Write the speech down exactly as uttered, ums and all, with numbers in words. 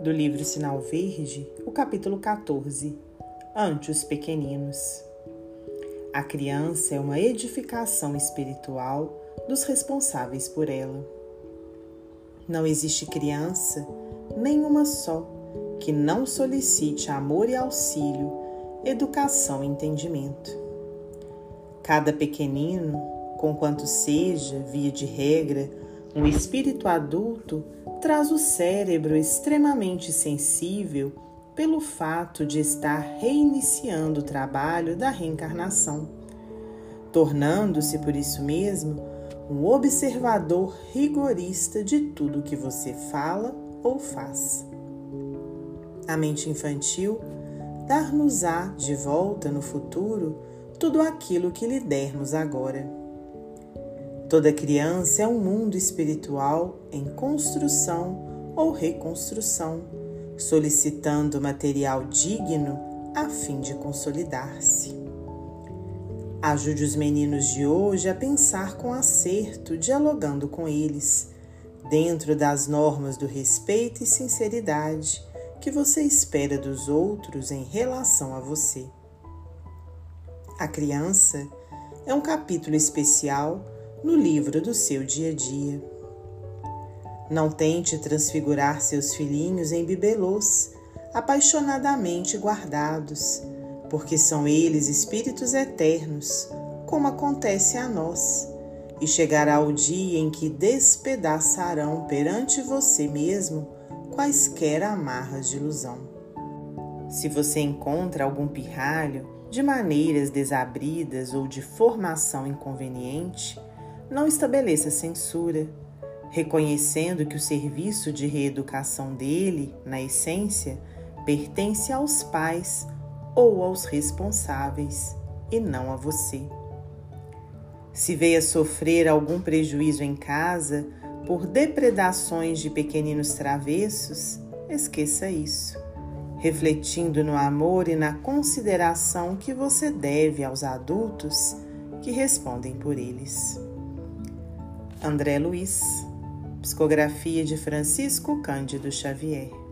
do livro Sinal Verde, o capítulo quatorze, Ante os Pequeninos. A criança é uma edificação espiritual dos responsáveis por ela. Não existe criança, nenhuma só, que não solicite amor e auxílio, educação e entendimento. Cada pequenino, conquanto seja, via de regra, um espírito adulto, traz o cérebro extremamente sensível pelo fato de estar reiniciando o trabalho da reencarnação, tornando-se, por isso mesmo, um observador rigorista de tudo que você fala ou faz. A mente infantil dar-nos-á de volta no futuro tudo aquilo que lhe dermos agora. Toda criança é um mundo espiritual em construção ou reconstrução, solicitando material digno a fim de consolidar-se. Ajude os meninos de hoje a pensar com acerto, dialogando com eles, dentro das normas do respeito e sinceridade que você espera dos outros em relação a você. A criança é um capítulo especial no livro do seu dia a dia. Não tente transfigurar seus filhinhos em bibelôs, apaixonadamente guardados, porque são eles espíritos eternos, como acontece a nós, e chegará o dia em que despedaçarão perante você mesmo quaisquer amarras de ilusão. Se você encontra algum pirralho de maneiras desabridas ou de formação inconveniente, não estabeleça censura, reconhecendo que o serviço de reeducação dele, na essência, pertence aos pais ou aos responsáveis, e não a você. Se veio a sofrer algum prejuízo em casa por depredações de pequeninos travessos, esqueça isso, refletindo no amor e na consideração que você deve aos adultos que respondem por eles. André Luiz, psicografia de Francisco Cândido Xavier.